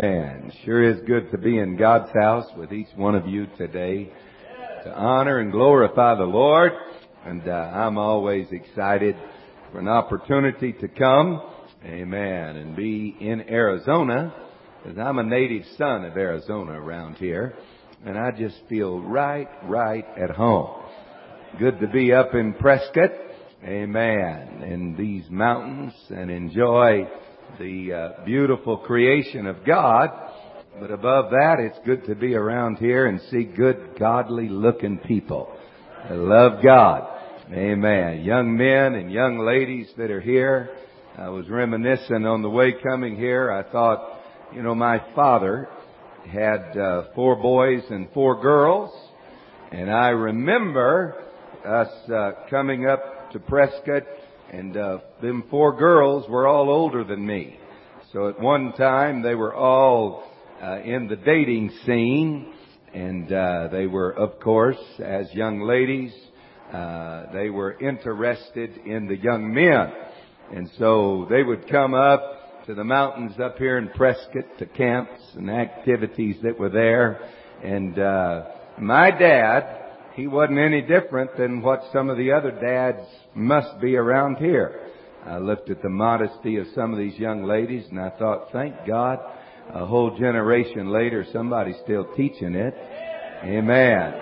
Man, sure is good to be in God's house with each one of you today to honor and glorify the Lord. And I'm always excited for an opportunity to come, amen, and be in Arizona, because I'm a native son of Arizona around here, and I just feel right at home. Good to be up in Prescott, amen, in these mountains and enjoy the beautiful creation of God. But above that, it's good to be around here and see good, godly-looking people that love God. Amen. Young men and young ladies that are here. I was reminiscing on the way coming here. I thought, my father had 4 boys and 4 girls. And I remember us coming up to Prescott, and them 4 girls were all older than me. So at one time they were all in the dating scene, and they were, of course, as young ladies, they were interested in the young men. And so they would come up to the mountains up here in Prescott to camps and activities that were there. And my dad, he wasn't any different than what some of the other dads must be around here. I looked at the modesty of some of these young ladies and I thought, thank God, a whole generation later, somebody's still teaching it. Amen.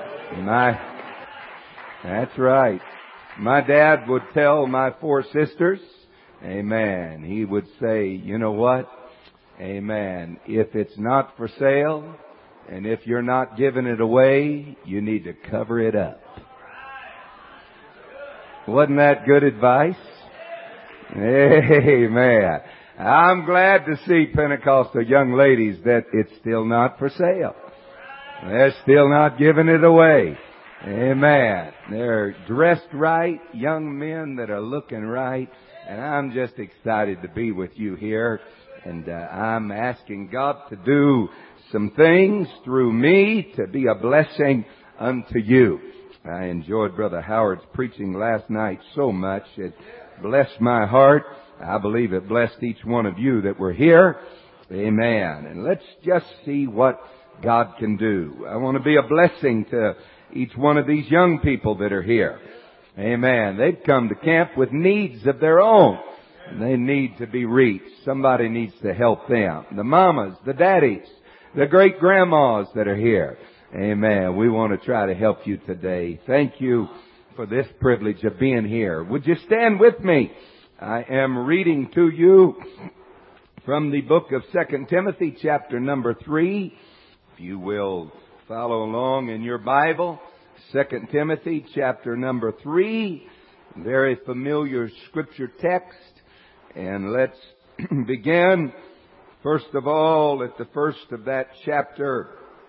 That's right. My dad would tell my 4 sisters, amen, he would say, you know what? Amen. If it's not for sale, and if you're not giving it away, you need to cover it up. Wasn't that good advice? Amen. I'm glad to see Pentecostal young ladies that it's still not for sale. They're still not giving it away. Amen. They're dressed right, young men that are looking right, and I'm just excited to be with you here. And I'm asking God to do some things through me to be a blessing unto you. I enjoyed Brother Howard's preaching last night so much. It blessed my heart. I believe it blessed each one of you that were here. Amen. And let's just see what God can do. I want to be a blessing to each one of these young people that are here. Amen. They've come to camp with needs of their own. They need to be reached. Somebody needs to help them. The mamas, the daddies, the great-grandmas that are here. Amen. We want to try to help you today. Thank you for this privilege of being here. Would you stand with me? I am reading to you from the book of 2 Timothy, chapter number 3. If you will follow along in your Bible, 2 Timothy, chapter number 3. Very familiar scripture text. And let's begin, first of all, at the first of that chapter,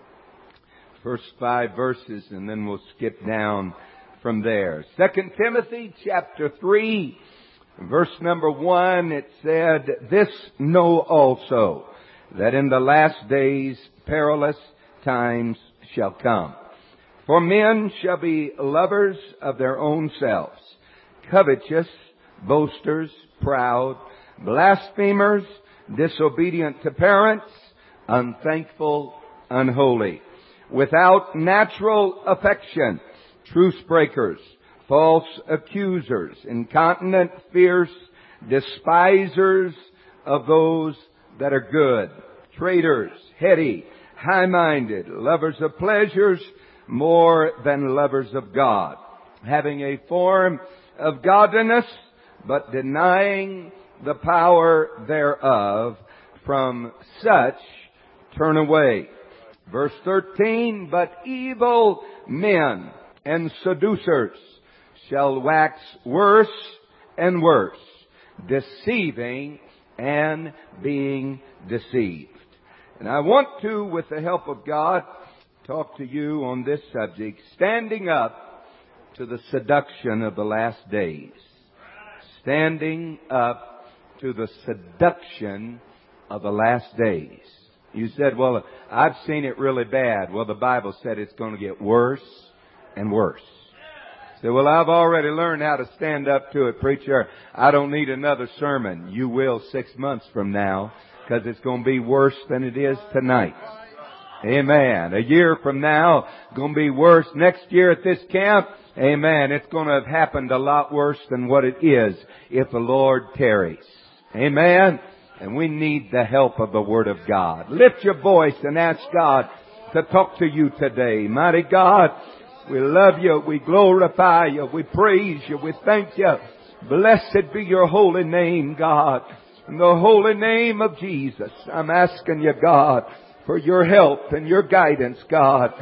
first 5 verses, and then we'll skip down from there. 2 Timothy chapter 3, verse number 1, it said, "This know also, that in the last days perilous times shall come. For men shall be lovers of their own selves, covetous, boasters, proud, blasphemers, disobedient to parents, unthankful, unholy, without natural affection, truce breakers, false accusers, incontinent, fierce, despisers of those that are good, traitors, heady, high-minded, lovers of pleasures more than lovers of God, having a form of godliness, but denying the power thereof. From such turn away." Verse 13, "But evil men and seducers shall wax worse and worse, deceiving and being deceived." And I want to, with the help of God, talk to you on this subject, standing up to the seduction of the last days. Standing up to the seduction of the last days. You said, well, I've seen it really bad. Well, the Bible said it's going to get worse and worse. Say, well, I've already learned how to stand up to it, preacher. I don't need another sermon. You will 6 months from now. because it's going to be worse than it is tonight. Amen. A year from now, going to be worse. Next year at this camp, amen, it's going to have happened a lot worse than what it is if the Lord tarries. Amen. And we need the help of the Word of God. Lift your voice and ask God to talk to you today. Mighty God, we love you. We glorify you. We praise you. We thank you. Blessed be your holy name, God. In the holy name of Jesus, I'm asking you, God, for your help and your guidance, God.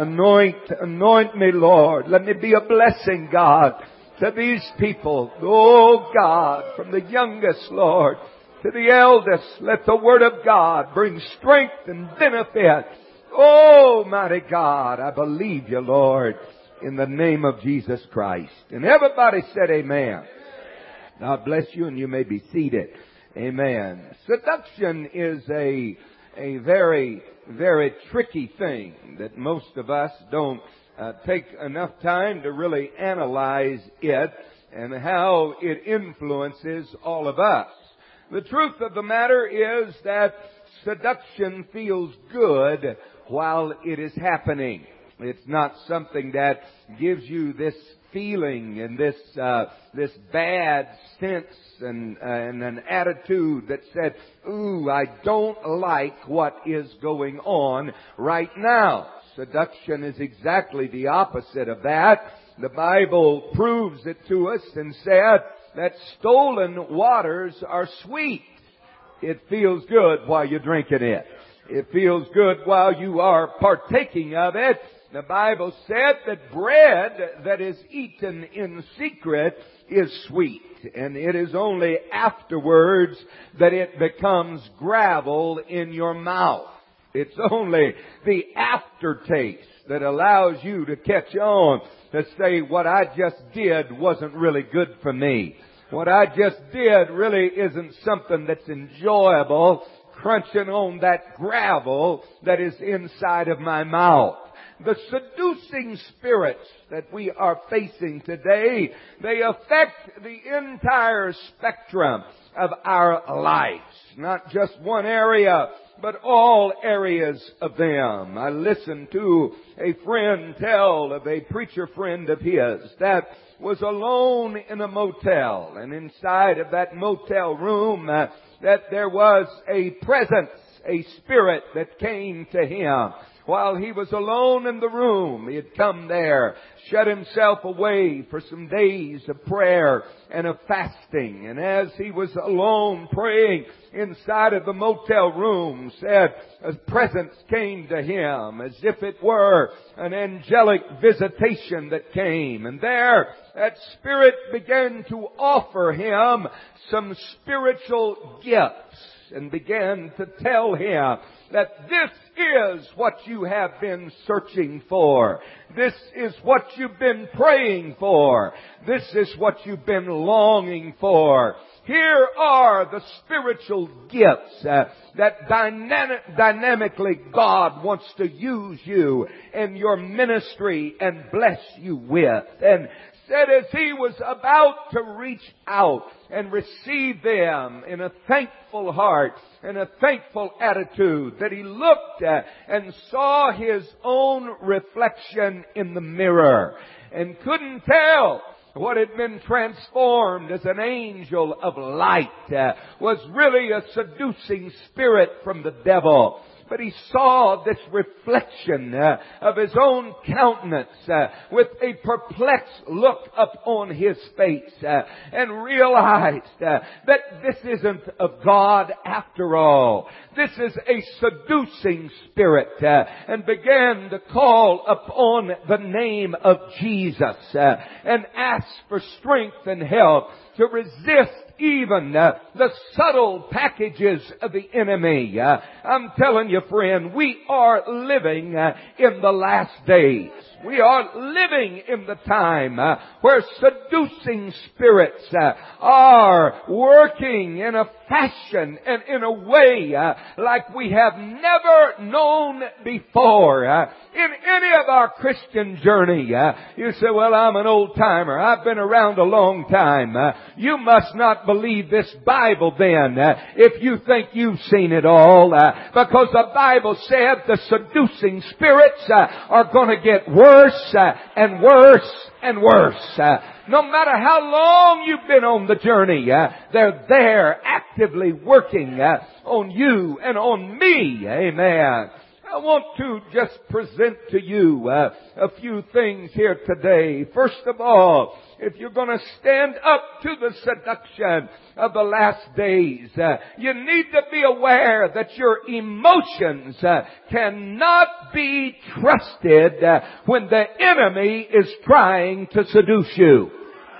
Anoint me, Lord. Let me be a blessing, God, to these people. Oh, God, from the youngest, Lord, to the eldest, let the Word of God bring strength and benefit. Oh, mighty God, I believe you, Lord, in the name of Jesus Christ. And everybody said amen. God bless you, and you may be seated. Amen. Seduction is a very, very tricky thing that most of us don't take enough time to really analyze it and how it influences all of us. The truth of the matter is that seduction feels good while it is happening. It's not something that gives you this feeling and this bad sense and an attitude that said, ooh, I don't like what is going on right now. Seduction is exactly the opposite of that. The Bible proves it to us and said that stolen waters are sweet. It feels good while you're drinking it. It feels good while you are partaking of it. The Bible said that bread that is eaten in secret is sweet, and it is only afterwards that it becomes gravel in your mouth. It's only the aftertaste that allows you to catch on to say, what I just did wasn't really good for me. What I just did really isn't something that's enjoyable, crunching on that gravel that is inside of my mouth. The seducing spirits that we are facing today, they affect the entire spectrum of our lives. Not just one area, but all areas of them. I listened to a friend tell of a preacher friend of his that was alone in a motel. And inside of that motel room, that there was a presence, a spirit that came to him. While he was alone in the room, he had come there, shut himself away for some days of prayer and of fasting. And as he was alone praying inside of the motel room, said a presence came to him as if it were an angelic visitation that came. And there, that spirit began to offer him some spiritual gifts and began to tell him that this is what you have been searching for. This is what you've been praying for. This is what you've been longing for. Here are the spiritual gifts that dynamically God wants to use you in your ministry and bless you with. And said as he was about to reach out and receive them in a thankful heart and a thankful attitude, that he looked at and saw his own reflection in the mirror and couldn't tell what had been transformed as an angel of light was really a seducing spirit from the devil. But he saw this reflection of his own countenance with a perplexed look upon his face and realized that this isn't of God after all. This is a seducing spirit and began to call upon the name of Jesus and ask for strength and help to resist even the subtle packages of the enemy. I'm telling you, friend, we are living in the last days. We are living in the time where seducing spirits are working in a fashion and in a way like we have never known before. In any of our Christian journey, you say, well, I'm an old timer. I've been around a long time. You must not believe this Bible then if you think you've seen it all, because the Bible said the seducing spirits are going to get worse and worse and worse. No matter how long you've been on the journey, they're there actively working on you and on me. Amen. I want to just present to you a few things here today. First of all, if you're going to stand up to the seduction of the last days, you need to be aware that your emotions cannot be trusted when the enemy is trying to seduce you.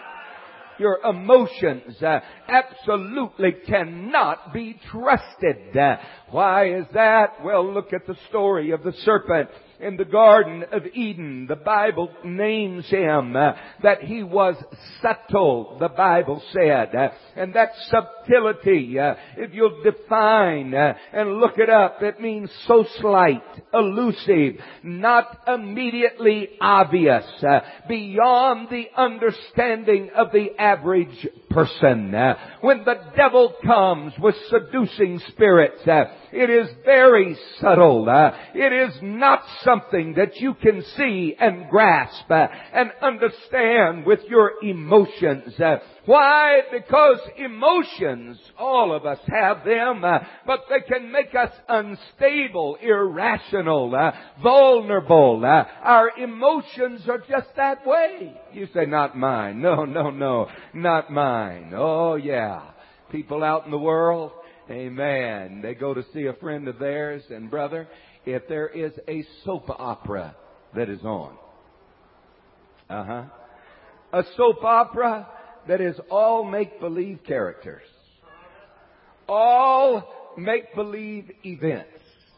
Your emotions absolutely cannot be trusted. Why is that? Well, look at the story of the serpent in the Garden of Eden. The Bible names him that he was subtle, the Bible said. And that subtlety, if you'll define and look it up, it means so slight, elusive, not immediately obvious, beyond the understanding of the average person. When the devil comes with seducing spirits, it is very subtle. It is not something that you can see and grasp and understand with your emotions. Why? Because emotions, all of us have them, but they can make us unstable, irrational, vulnerable. Our emotions are just that way. You say, not mine. No, not mine. Oh yeah. People out in the world, amen, they go to see a friend of theirs, and brother, if there is a soap opera that is on, a soap opera that is all make-believe characters, all make-believe events,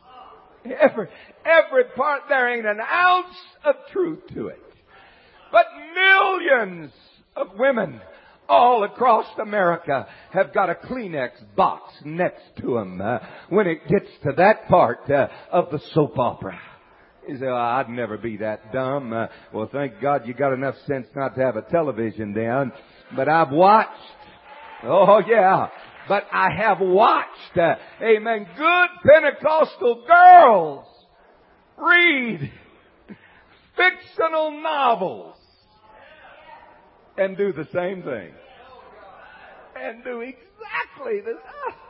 every part, there ain't an ounce of truth to it. But millions of women all across America have got a Kleenex box next to them when it gets to that part of the soap opera. You say, I'd never be that dumb. Well, thank God you got enough sense not to have a television then. But I've watched. Oh, yeah. But I have watched, amen, good Pentecostal girls read fictional novels and do the same thing. And do exactly the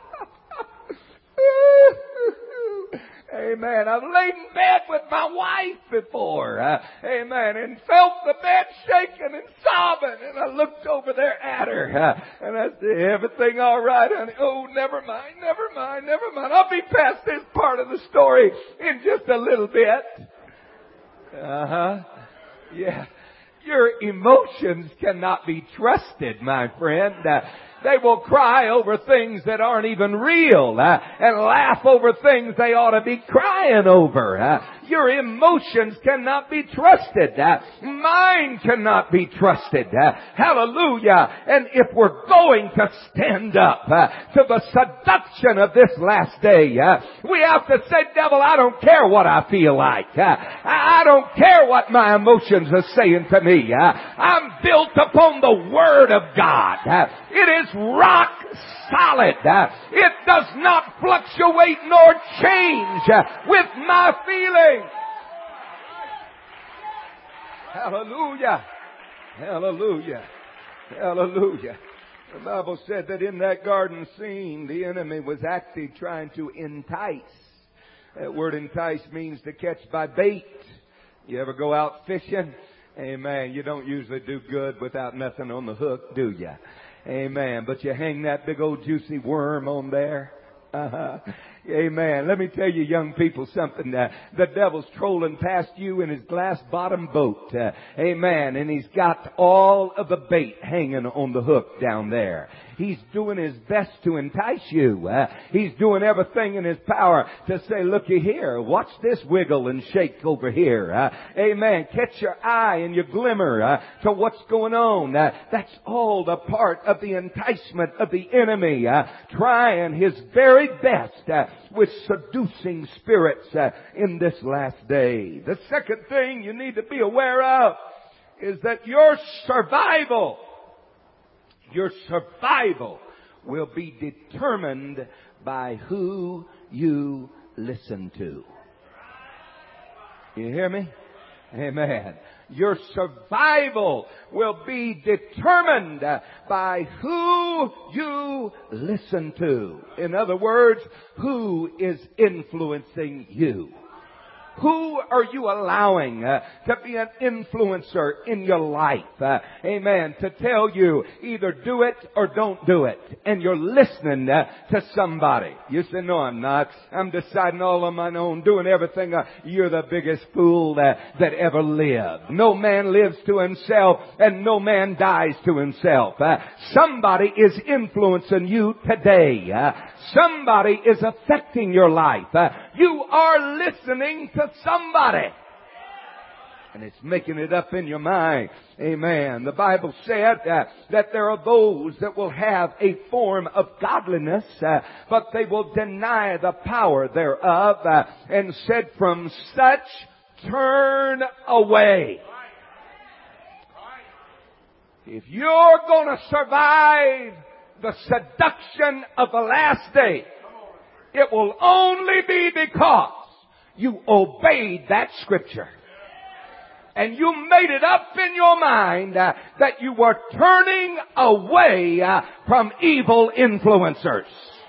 Amen. I've laid in bed with my wife before. Amen. And felt the bed shaking and sobbing. And I looked over there at her. And I said, everything all right, honey? Oh, never mind. I'll be past this part of the story in just a little bit. Yeah. Your emotions cannot be trusted, my friend. They will cry over things that aren't even real and laugh over things they ought to be crying over. Your emotions cannot be trusted. Mine cannot be trusted. Hallelujah. And if we're going to stand up to the seduction of this last day, we have to say, devil, I don't care what I feel like. I don't care what my emotions are saying to me. I'm built upon the Word of God. It is rock solid. It does not fluctuate nor change with my feelings. Hallelujah. Hallelujah. Hallelujah. The Bible said that in that garden scene, the enemy was actually trying to entice. That word entice means to catch by bait. You ever go out fishing? Amen. You don't usually do good without nothing on the hook, do you? Amen. But you hang that big old juicy worm on there. Amen. Let me tell you, young people, something. The devil's trolling past you in his glass-bottom boat. Amen. And he's got all of the bait hanging on the hook down there. He's doing his best to entice you. He's doing everything in his power to say, looky here, watch this wiggle and shake over here. Amen. Catch your eye and your glimmer to what's going on. That's all the part of the enticement of the enemy, trying his very best with seducing spirits in this last day. The second thing you need to be aware of is that your survival will be determined by who you listen to. You hear me? Amen. Your survival will be determined by who you listen to. In other words, who is influencing you. Who are you allowing to be an influencer in your life? Amen. To tell you either do it or don't do it. And you're listening to somebody. You say, no, I'm not. I'm deciding all on my own, doing everything. You're the biggest fool that ever lived. No man lives to himself and no man dies to himself. Somebody is influencing you today. Somebody is affecting your life. You are listening to somebody. And it's making it up in your mind. Amen. The Bible said that there are those that will have a form of godliness, but they will deny the power thereof, and said, from such turn away. If you're going to survive the seduction of the last day, it will only be because you obeyed that scripture. And you made it up in your mind that you were turning away from evil influencers.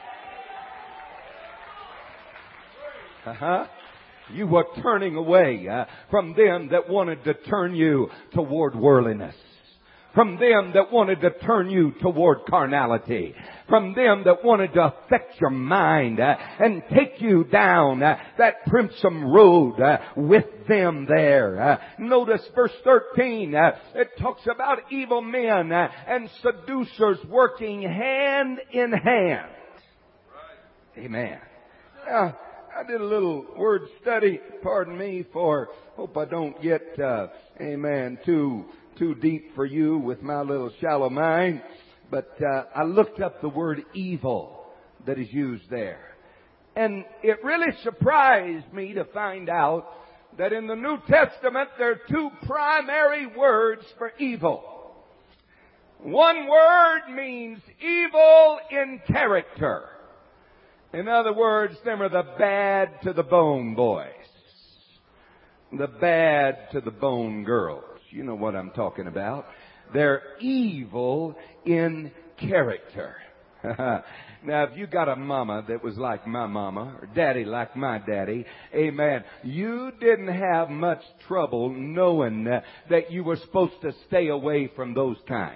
You were turning away from them that wanted to turn you toward worldliness. From them that wanted to turn you toward carnality. From them that wanted to affect your mind and take you down that crimson road with them there. Notice verse 13. It talks about evil men and seducers working hand in hand. Amen. I did a little word study. Pardon me for, hope I don't get, amen, too deep for you with my little shallow mind. But I looked up the word evil that is used there. And it really surprised me to find out that in the New Testament there are two primary words for evil. One word means evil in character. In other words, them are the bad to the bone boys. The bad to the bone girls. You know what I'm talking about. They're evil in character. Now, if you got a mama that was like my mama, or daddy like my daddy, amen, you didn't have much trouble knowing that you were supposed to stay away from those kind.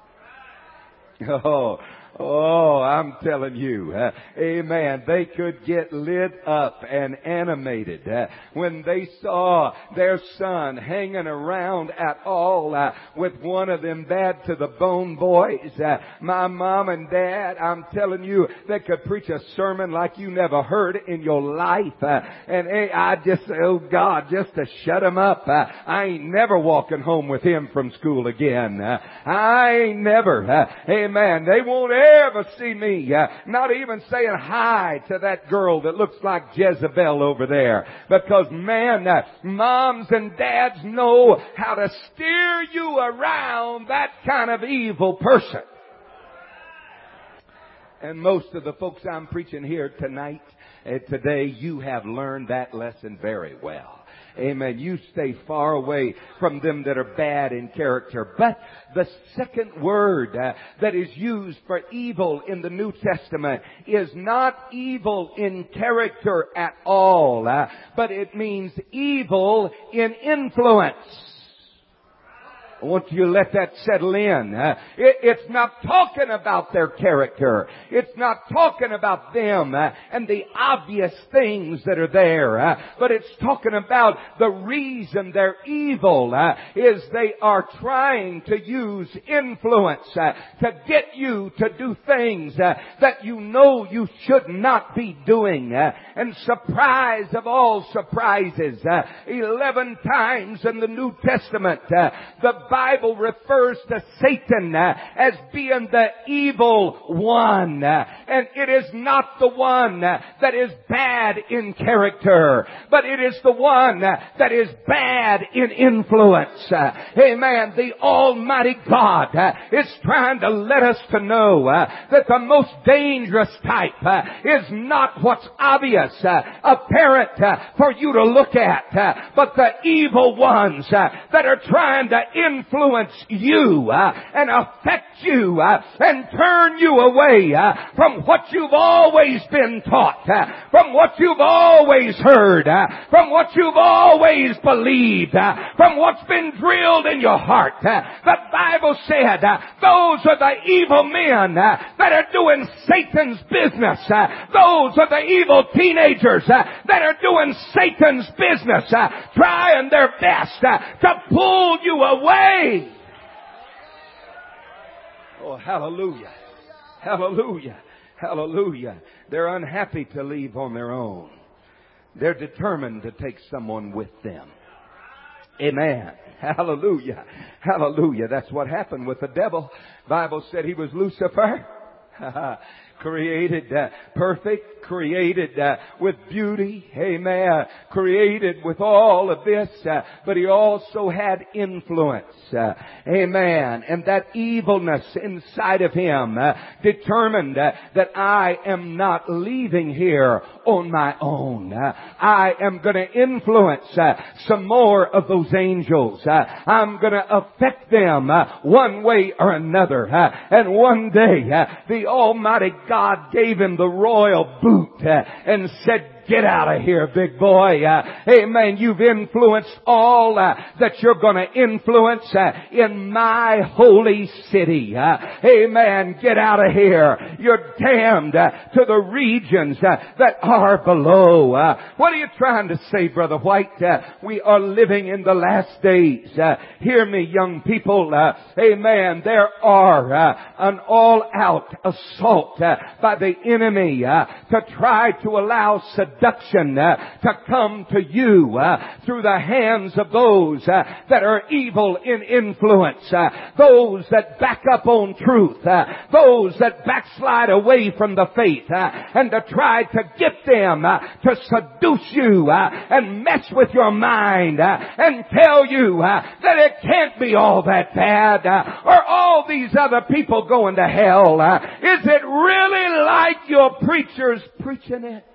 Oh, I'm telling you, amen, they could get lit up and animated when they saw their son hanging around at all with one of them bad to the bone boys. My mom and dad, I'm telling you, they could preach a sermon like you never heard in your life. And I just say, oh God, just to shut him up. I ain't never walking home with him from school again. I ain't never, amen, they won't ever see me, not even saying hi to that girl that looks like Jezebel over there. Because man, moms and dads know how to steer you around that kind of evil person. And most of the folks I'm preaching here tonight, today, you have learned that lesson very well. Amen. You stay far away from them that are bad in character. But the second word that is used for evil in the New Testament is not evil in character at all, but it means evil in influence. I want you to let that settle in. It's not talking about their character. It's not talking about them and the obvious things that are there. But it's talking about the reason they're evil is they are trying to use influence to get you to do things that you know you should not be doing. And surprise of all surprises, 11 times in the New Testament, the Bible refers to Satan as being the evil one. And it is not the one that is bad in character, but it is the one that is bad in influence. Amen. The Almighty God is trying to let us to know that the most dangerous type is not what's obvious, apparent for you to look at, but the evil ones that are trying to influence you and affect you and turn you away from what you've always been taught, from what you've always heard, from what you've always believed, from what's been drilled in your heart. The Bible said those are the evil men that are doing Satan's business. Those are the evil teenagers that are doing Satan's business, trying their best to pull you away. Oh, hallelujah. Hallelujah. Hallelujah. They're unhappy to leave on their own. They're determined to take someone with them. Amen. Hallelujah. Hallelujah. That's what happened with the devil. Bible said he was Lucifer. Created perfect, created with beauty, amen, created with all of this, but he also had influence, amen, and that evilness inside of him determined that I am not leaving here on my own. I am going to influence some more of those angels. I'm going to affect them one way or another, and one day the Almighty God gave him the royal boot and said, get out of here, big boy. Amen. You've influenced all that you're going to influence in my holy city. Amen. Get out of here. You're damned to the regions that are below. What are you trying to say, Brother White? We are living in the last days. Hear me, young people. Amen. There are an all-out assault by the enemy to try to allow seduction to come to you through the hands of those that are evil in influence, those that back up on truth, those that backslide away from the faith, and to try to get them to seduce you and mess with your mind and tell you that it can't be all that bad or all these other people going to hell. Is it really like your preachers preaching it?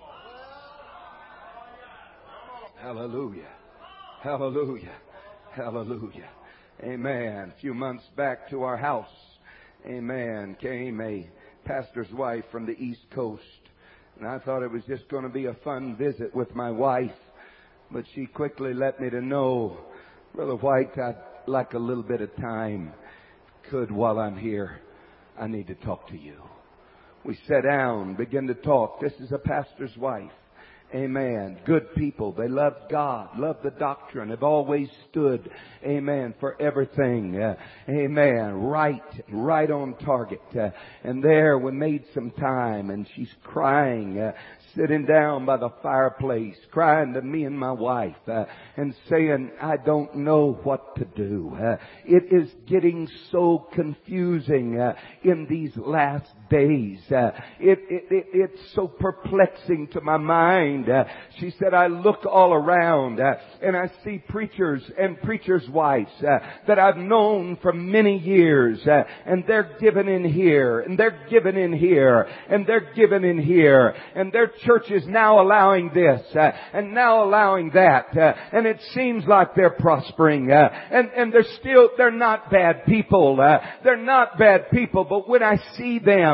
Hallelujah. Hallelujah. Hallelujah. Amen. A few months back to our house, amen, came a pastor's wife from the East Coast. And I thought it was just going to be a fun visit with my wife. But she quickly let me to know, Brother White, I'd like a little bit of time. Could while I'm here, I need to talk to you. We sat down, began to talk. This is a pastor's wife. Amen. Good people. They love God, love the doctrine, have always stood, amen, for everything. Amen. Right on target. And there we made some time, and she's crying, sitting down by the fireplace, crying to me and my wife, and saying, I don't know what to do. It is getting so confusing in these last days. It's so perplexing to my mind. She said, I look all around and I see preachers and preachers' wives that I've known for many years, and they're giving in here, and they're giving in here, and they're giving in here, and their church is now allowing this and now allowing that, and it seems like they're prospering, and they're not bad people. They're not bad people, but when I see them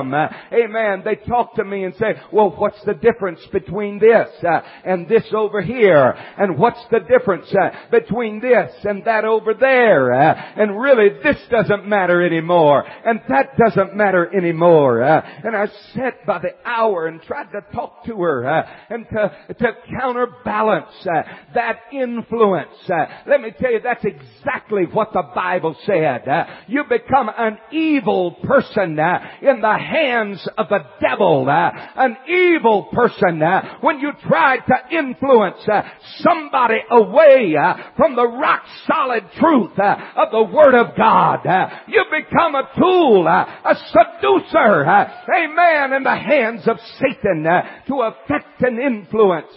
them, amen, they talk to me and say, well, what's the difference between this and this over here? And what's the difference between this and that over there? And really, this doesn't matter anymore. And that doesn't matter anymore. And I sat by the hour and tried to talk to her and to counterbalance that influence. Let me tell you, that's exactly what the Bible said. You become an evil person in the hands of the devil. An evil person when you try to influence somebody away from the rock solid truth of the Word of God. You become a tool, a seducer, amen, in the hands of Satan to affect and influence.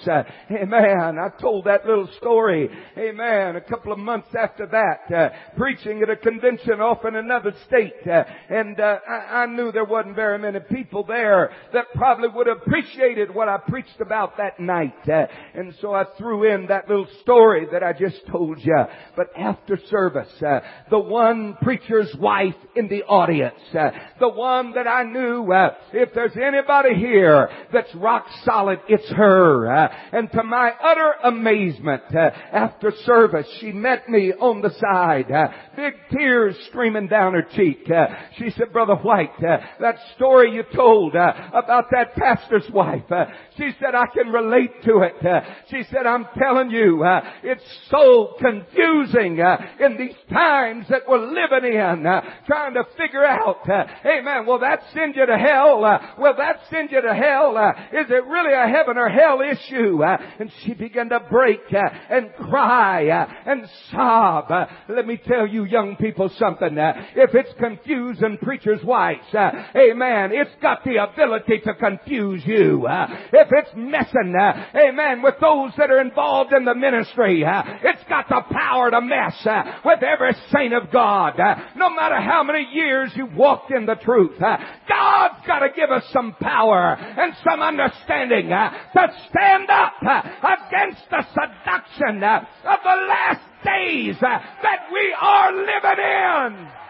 Amen. I told that little story, amen, a couple of months after that, preaching at a convention off in another state. And I knew there wasn't very many people there that probably would have appreciated what I preached about that night. And so I threw in that little story that I just told you. But after service, the one preacher's wife in the audience, the one that I knew, if there's anybody here that's rock solid, it's her. And to my utter amazement, after service, she met me on the side, big tears streaming down her cheek. She said, Brother White, that story you told about that pastor's wife, she said, I can relate to it. She said, I'm telling you, it's so confusing in these times that we're living in, trying to figure out, amen, will that send you to hell? Will that send you to hell? Is it really a heaven or hell issue? And she began to break and cry and sob. Let me tell you young people something. If it's confusing preachers' wives, amen, it's got the ability to confuse you. If it's messing, amen, with those that are involved in the ministry, it's got the power to mess with every saint of God. No matter how many years you've walked in the truth, God's got to give us some power and some understanding to stand up against the seduction of the last days that we are living in.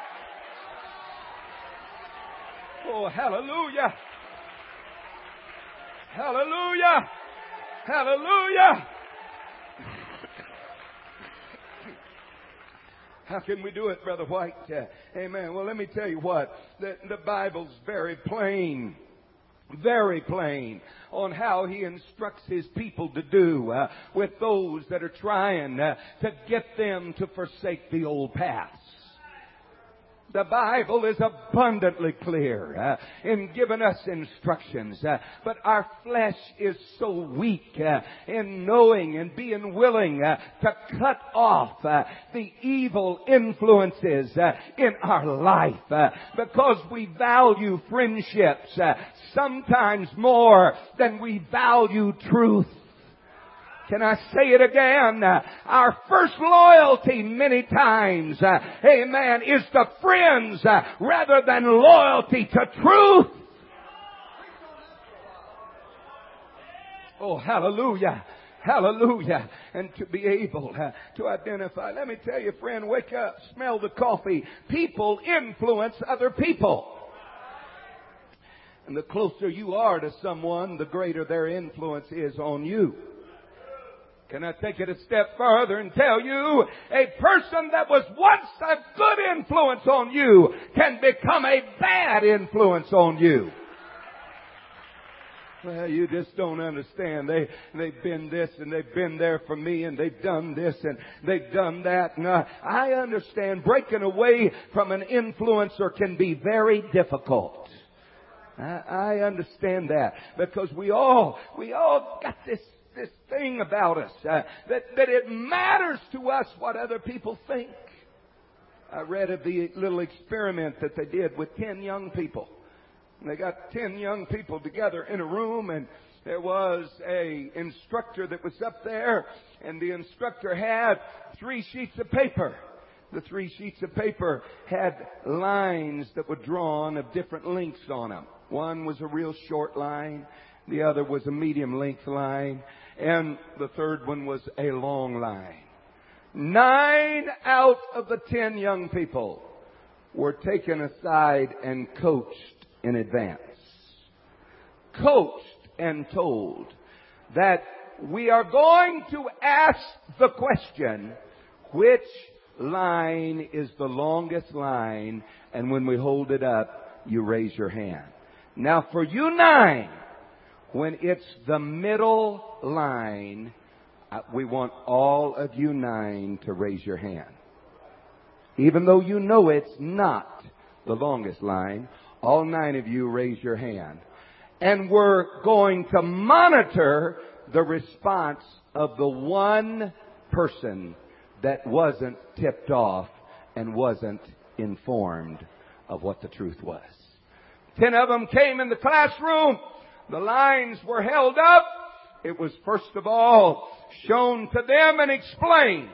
Oh, hallelujah. Hallelujah. Hallelujah. How can we do it, Brother White? Amen. Well, let me tell you what. The Bible's very plain on how He instructs His people to do with those that are trying to get them to forsake the old paths. The Bible is abundantly clear in giving us instructions. But our flesh is so weak in knowing and being willing to cut off the evil influences in our life because we value friendships sometimes more than we value truth. Can I say it again? Our first loyalty many times, amen, is to friends rather than loyalty to truth. Oh, hallelujah. Hallelujah. And to be able to identify. Let me tell you, friend, wake up, smell the coffee. People influence other people. And the closer you are to someone, the greater their influence is on you. Can I take it a step further and tell you, a person that was once a good influence on you can become a bad influence on you. Well, you just don't understand. They've been this and they've been there for me and they've done this and they've done that. And I understand breaking away from an influencer can be very difficult. I understand that because we all got this thing about us that it matters to us what other people think. I read of the little experiment that they did with 10 young people. They got 10 young people together in a room, and there was a instructor that was up there, and the instructor had 3 sheets of paper. The 3 sheets of paper had lines that were drawn of different lengths on them. One was a real short line. The other was a medium length line. And the third one was a long line. 9 out of the 10 young people were taken aside and coached in advance. coached and told that we are going to ask the question, which line is the longest line? And when we hold it up, you raise your hand. Now for you 9, when it's the middle line, we want all of you 9 to raise your hand. Even though you know it's not the longest line, all 9 of you raise your hand. And we're going to monitor the response of the one person that wasn't tipped off and wasn't informed of what the truth was. 10 of them came in the classroom. The lines were held up. It was first of all shown to them and explained.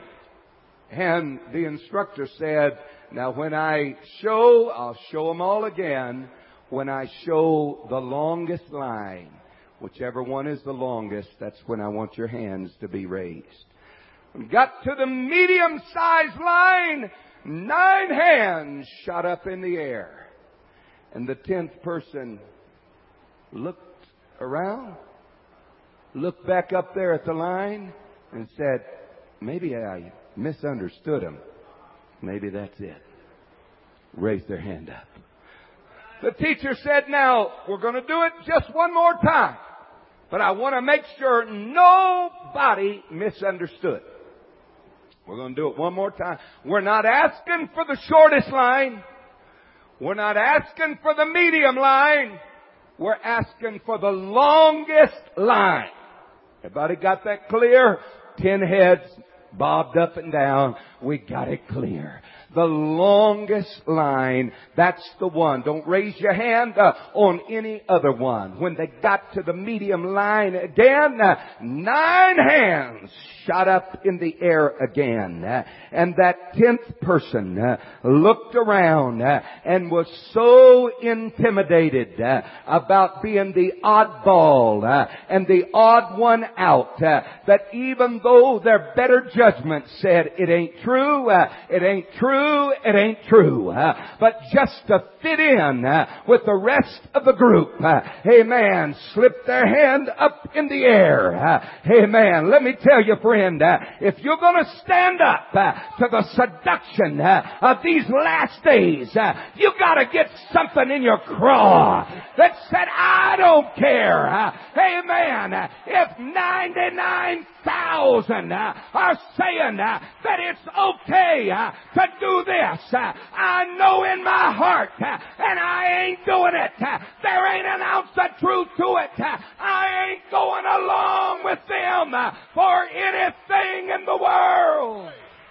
And the instructor said, now when I show, I'll show them all again. When I show the longest line, whichever one is the longest, that's when I want your hands to be raised. When we got to the medium-sized line, 9 hands shot up in the air. And the 10th person looked around, looked back up there at the line, and said, maybe I misunderstood him. Maybe that's it. Raised their hand up. The teacher said, now, we're going to do it just one more time. But I want to make sure nobody misunderstood. We're going to do it one more time. We're not asking for the shortest line. We're not asking for the medium line. We're asking for the longest line. Everybody got that clear? 10 heads bobbed up and down. We got it clear. The longest line, that's the one. Don't raise your hand on any other one. When they got to the medium line again, 9 hands shot up in the air again. And that 10th person looked around and was so intimidated about being the oddball and the odd one out that even though their better judgment said, it ain't true, it ain't true, it ain't true. But just to fit in with the rest of the group, amen, slipped their hand up in the air. Amen. Let me tell you, friend, if you're going to stand up to the seduction of these last days, you got to get something in your craw that said, I don't care. Amen. If 99,000 are saying that it's okay to do this, I know in my heart, and I ain't doing it. There ain't an ounce of truth to it. I ain't going along with them for anything in the world.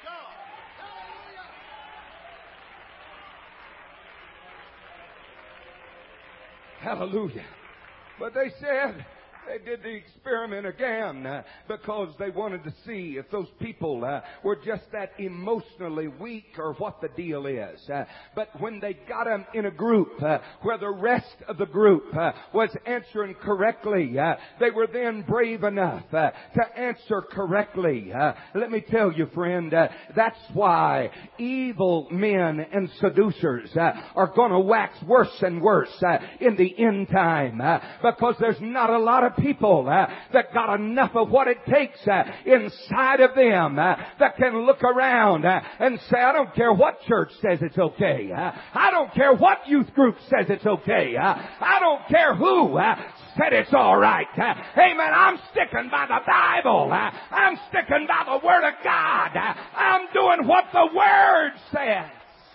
Hallelujah. But they said, they did the experiment again because they wanted to see if those people were just that emotionally weak or what the deal is. But when they got them in a group where the rest of the group was answering correctly, they were then brave enough to answer correctly. Let me tell you, friend, that's why evil men and seducers are going to wax worse and worse in the end time because there's not a lot of people that got enough of what it takes inside of them that can look around and say, I don't care what church says it's okay. I don't care what youth group says it's okay. I don't care who said it's all right. Amen. I'm sticking by the Bible. I'm sticking by the Word of God. I'm doing what the Word says.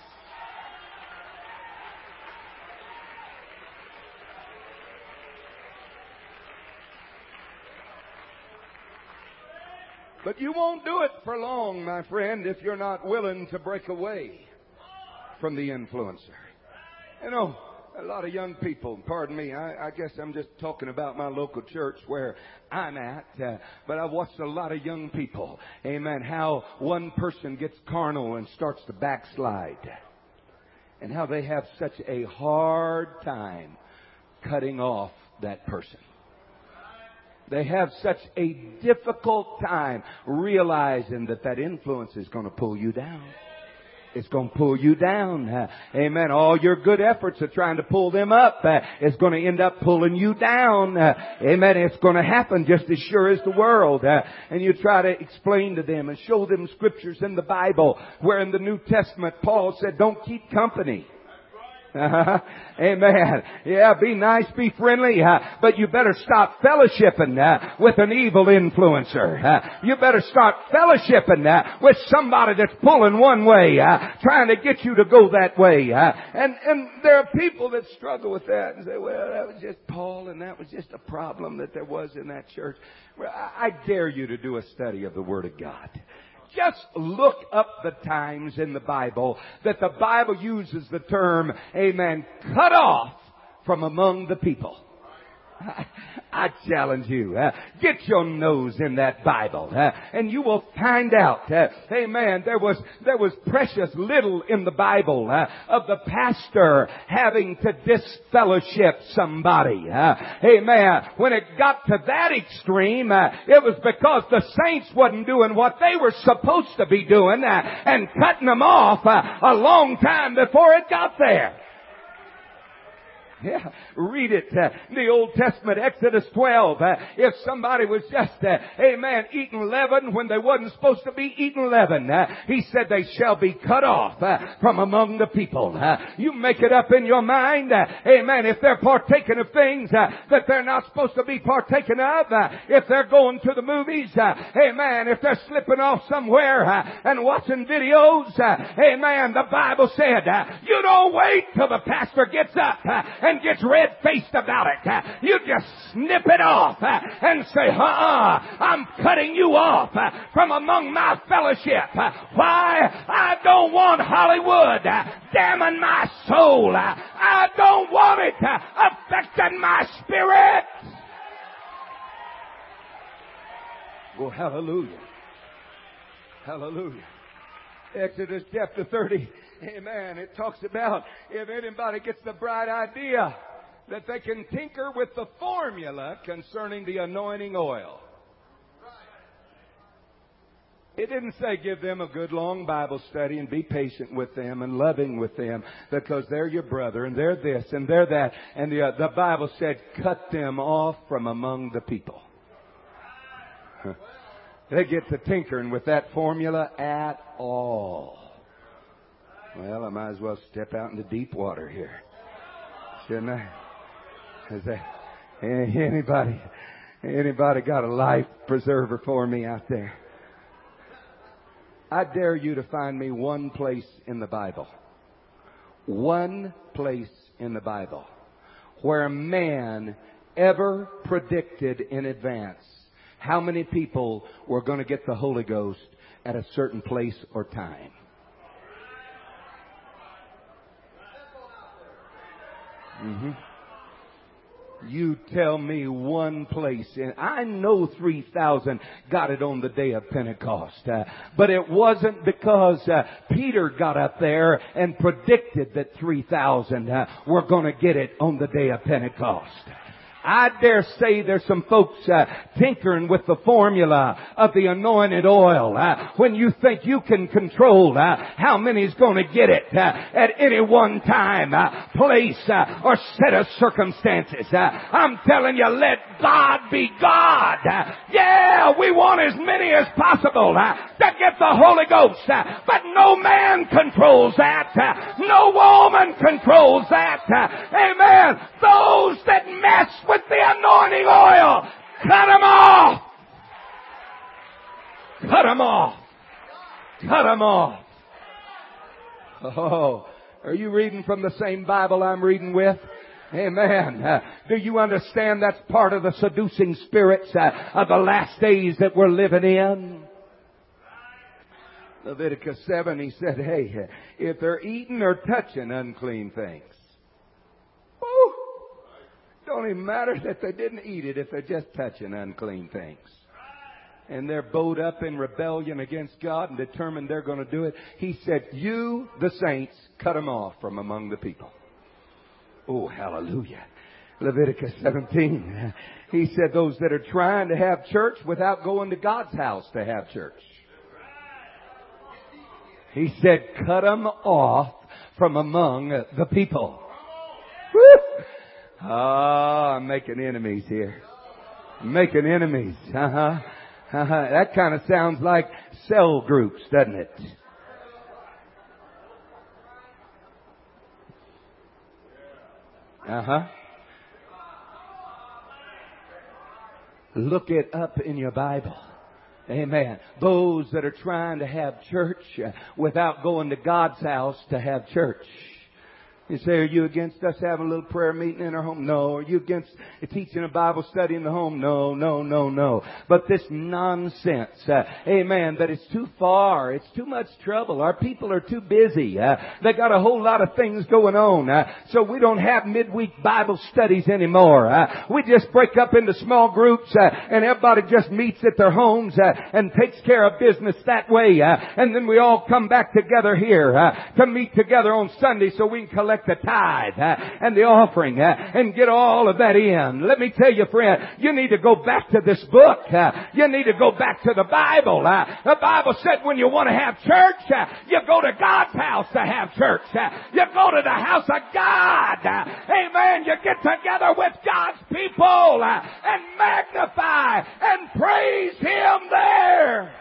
But you won't do it for long, my friend, if you're not willing to break away from the influencer. You know, a lot of young people, pardon me, I guess I'm just talking about my local church where I'm at, but I've watched a lot of young people, amen, how one person gets carnal and starts to backslide. And how they have such a hard time cutting off that person. They have such a difficult time realizing that influence is going to pull you down. It's going to pull you down. Amen. All your good efforts of trying to pull them up is going to end up pulling you down. Amen. It's going to happen just as sure as the world. And you try to explain to them and show them scriptures in the Bible where in the New Testament Paul said, don't keep company. Amen. Yeah, be nice, be friendly, but you better stop fellowshipping with an evil influencer. You better start fellowshipping with somebody that's pulling one way, trying to get you to go that way. And there are people that struggle with that and say, well, that was just Paul and that was just a problem that there was in that church. Well, I dare you to do a study of the Word of God. Just look up the times in the Bible that the Bible uses the term, amen, cut off from among the people. I challenge you, get your nose in that Bible, and you will find out, amen, there was precious little in the Bible of the pastor having to disfellowship somebody. Amen. When it got to that extreme, it was because the saints wasn't doing what they were supposed to be doing and cutting them off a long time before it got there. Yeah, read it. The Old Testament, Exodus 12. If somebody was just, amen, eating leaven when they wasn't supposed to be eating leaven, he said they shall be cut off from among the people. You make it up in your mind, amen, if they're partaking of things that they're not supposed to be partaking of, if they're going to the movies, amen, if they're slipping off somewhere and watching videos, amen, the Bible said, you don't wait till the pastor gets up and gets red-faced about it. You just snip it off and say, I'm cutting you off from among my fellowship. Why? I don't want Hollywood damning my soul. I don't want it affecting my spirit. Oh, hallelujah. Hallelujah. Exodus chapter 30. Amen. It talks about if anybody gets the bright idea that they can tinker with the formula concerning the anointing oil. It didn't say give them a good long Bible study and be patient with them and loving with them because they're your brother and they're this and they're that. And the Bible said cut them off from among the people. They get to tinkering with that formula at all. Well, I might as well step out into deep water here, shouldn't I? Is that anybody got a life preserver for me out there? I dare you to find me one place in the Bible where man ever predicted in advance how many people were going to get the Holy Ghost at a certain place or time. You tell me one place. And I know 3,000 got it on the day of Pentecost. But it wasn't because Peter got up there and predicted that 3,000 were going to get it on the day of Pentecost. I dare say there's some folks tinkering with the formula of the anointed oil when you think you can control how many's going to get it at any one time, place, or set of circumstances. I'm telling you, let God be God. Yeah, we want as many as possible to get the Holy Ghost, but no man controls that. No woman controls that. Amen. Those that mess with the anointing oil, cut them off. Cut them off. Cut them off. Oh, are you reading from the same Bible I'm reading with? Amen. Do you understand that's part of the seducing spirits of the last days that we're living in? Leviticus 7, he said, hey, if they're eating or touching unclean things, don't even matter that they didn't eat it if they're just touching unclean things. And they're bowed up in rebellion against God and determined they're going to do it. He said, you, the saints, cut them off from among the people. Oh, hallelujah. Leviticus 17. He said those that are trying to have church without going to God's house to have church. He said, cut them off from among the people. Woo! Oh, I'm making enemies here. I'm making enemies. That kind of sounds like cell groups, doesn't it? Look it up in your Bible. Amen. Those that are trying to have church without going to God's house to have church. You say, are you against us having a little prayer meeting in our home? No. Are you against teaching a Bible study in the home? No, no, no, no. But this nonsense, amen, that it's too far. It's too much trouble. Our people are too busy. They got a whole lot of things going on. So we don't have midweek Bible studies anymore. We just break up into small groups and everybody just meets at their homes and takes care of business that way. And then we all come back together here to meet together on Sunday so we can collect the tithe and the offering and get all of that in. Let me tell you, friend, you need to go back to this book. You need to go back to the Bible. The Bible said when you want to have church, you go to God's house to have church. You go to the house of God. Amen. You get together with God's people and magnify and praise Him there.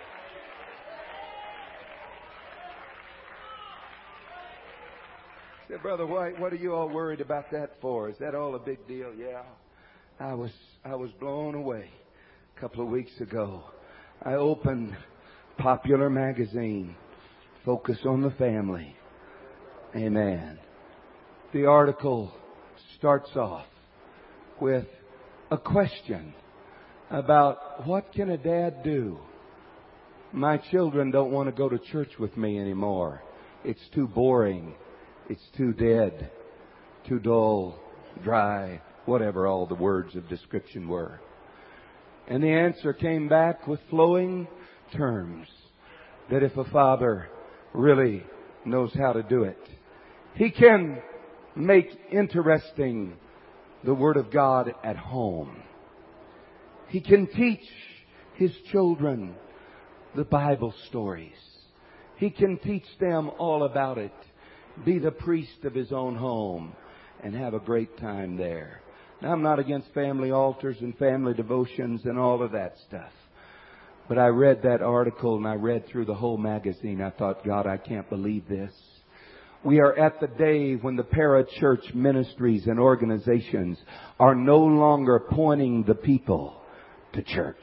Say, Brother White, what are you all worried about that for? Is that all a big deal? Yeah. I was blown away a couple of weeks ago. I opened Popular Magazine, Focus on the Family. Amen. The article starts off with a question about what can a dad do? My children don't want to go to church with me anymore. It's too boring. It's too dead, too dull, dry, whatever all the words of description were. And the answer came back with flowing terms that if a father really knows how to do it, he can make interesting the Word of God at home. He can teach his children the Bible stories. He can teach them all about it. Be the priest of his own home and have a great time there. Now, I'm not against family altars and family devotions and all of that stuff. But I read that article and I read through the whole magazine. I thought, God, I can't believe this. We are at the day when the parachurch ministries and organizations are no longer pointing the people to church.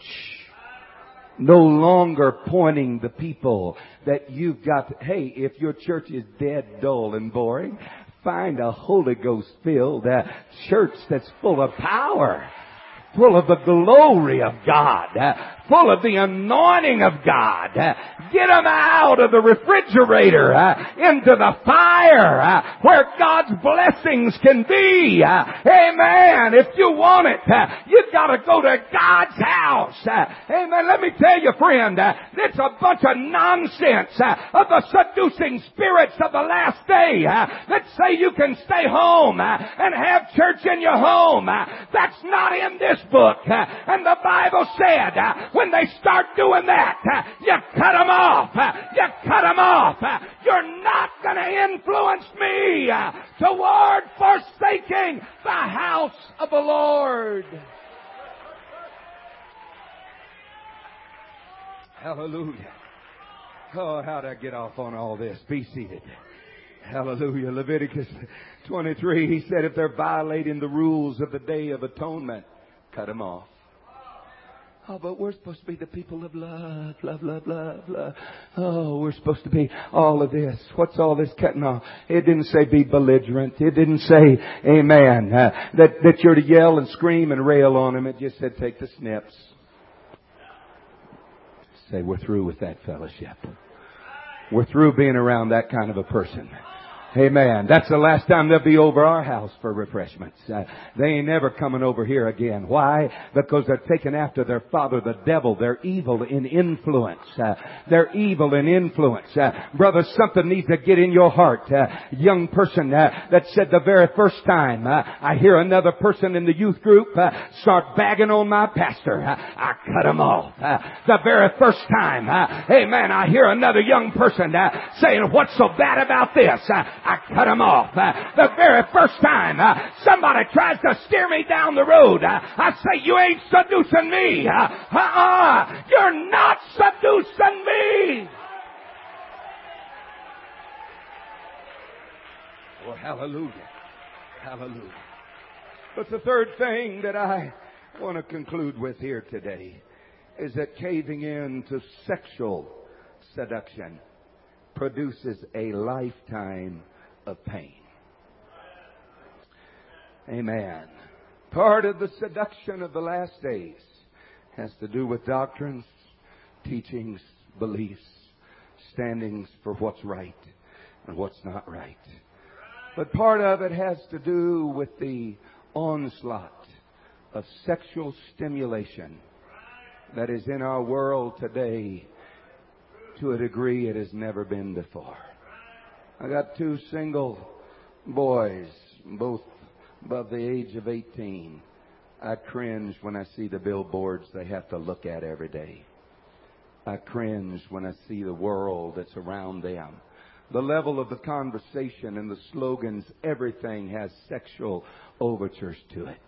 No longer pointing the people that you've got to, hey, if your church is dead, dull, and boring, find a Holy Ghost-filled church that's full of power, full of the glory of God, full of the anointing of God. Get them out of the refrigerator into the fire where God's blessings can be. Amen. If you want it, you've got to go to God's house. Amen. Let me tell you, friend, it's a bunch of nonsense of the seducing spirits of the last day that say you can stay home and have church in your home. That's not in this book. And the Bible said when they start doing that, you cut them off. You cut them off. You're not going to influence me toward forsaking the house of the Lord. Hallelujah. Oh, how'd I get off on all this? Be seated. Hallelujah. Leviticus 23, he said if they're violating the rules of the Day of Atonement, cut them off. Oh, but we're supposed to be the people of love, love, love, love, love. Oh, we're supposed to be all of this. What's all this cutting off? It didn't say be belligerent. It didn't say, amen, that you're to yell and scream and rail on him. It just said take the snips. Say we're through with that fellowship. We're through being around that kind of a person. Amen. That's the last time they'll be over our house for refreshments. They ain't never coming over here again. Why? Because they're taken after their father, the devil. They're evil in influence. They're evil in influence. Brother, something needs to get in your heart. Young person that said the very first time I hear another person in the youth group start bagging on my pastor, I cut him off. The very first time, amen, I hear another young person saying, what's so bad about this? I cut him off. The very first time somebody tries to steer me down the road, I say, you ain't seducing me. You're not seducing me. Oh, hallelujah. Hallelujah. But the third thing that I want to conclude with here today is that caving in to sexual seduction produces a lifetime of pain. Amen. Part of the seduction of the last days has to do with doctrines, teachings, beliefs, standings for what's right and what's not right. But part of it has to do with the onslaught of sexual stimulation that is in our world today to a degree it has never been before. I got 2 single boys, both above the age of 18. I cringe when I see the billboards they have to look at every day. I cringe when I see the world that's around them. The level of the conversation and the slogans, everything has sexual overtures to it.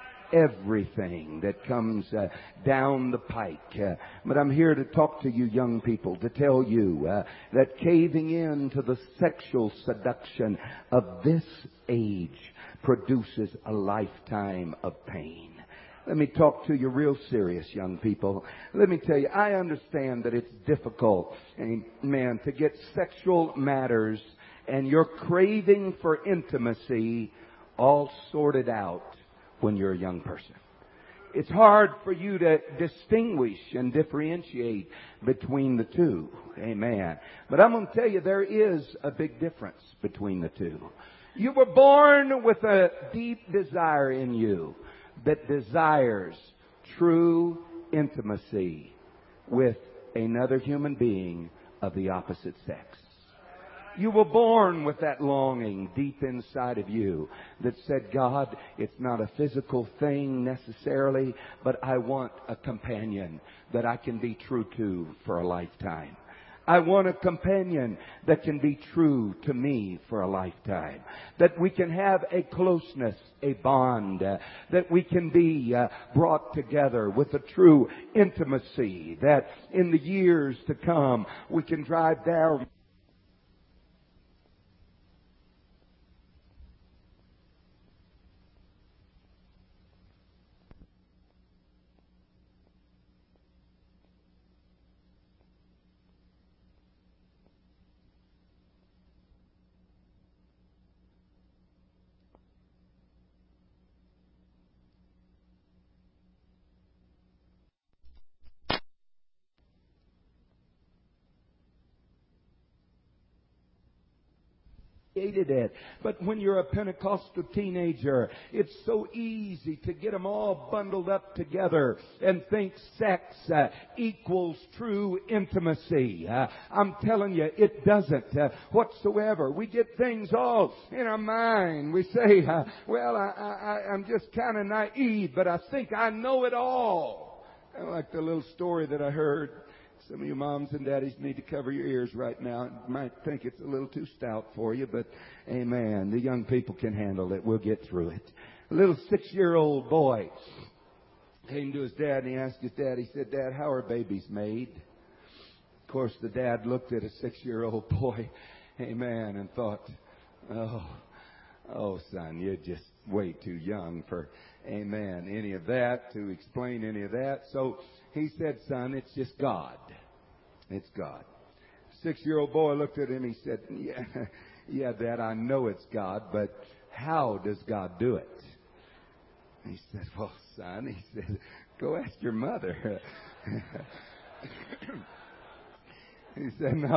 Everything that comes down the pike. But I'm here to talk to you young people, to tell you that caving in to the sexual seduction of this age produces a lifetime of pain. Let me talk to you real serious, young people. Let me tell you, I understand that it's difficult, amen, to get sexual matters and your craving for intimacy all sorted out when you're a young person. It's hard for you to distinguish and differentiate between the two. Amen. But I'm going to tell you, there is a big difference between the two. You were born with a deep desire in you that desires true intimacy with another human being of the opposite sex. You were born with that longing deep inside of you that said, God, it's not a physical thing necessarily, but I want a companion that I can be true to for a lifetime. I want a companion that can be true to me for a lifetime. That we can have a closeness, a bond. That we can be brought together with a true intimacy. That in the years to come, we can drive down it. But when you're a Pentecostal teenager, it's so easy to get them all bundled up together and think sex equals true intimacy. I'm telling you, it doesn't whatsoever. We get things all in our mind. We say, I'm just kind of naive, but I think I know it all. I like the little story that I heard. Some of you moms and daddies need to cover your ears right now. You might think it's a little too stout for you, but amen. The young people can handle it. We'll get through it. A little 6-year-old boy came to his dad and he asked his dad, he said, Dad, how are babies made? Of course, the dad looked at a 6-year-old boy, amen, and thought, oh, son, you're just way too young for, amen, any of that, to explain any of that. So he said, son, it's just God. It's God. 6-year-old boy looked at him. He said, yeah, Dad, I know it's God, but how does God do it? He said, well, son, he said, go ask your mother. He said, no,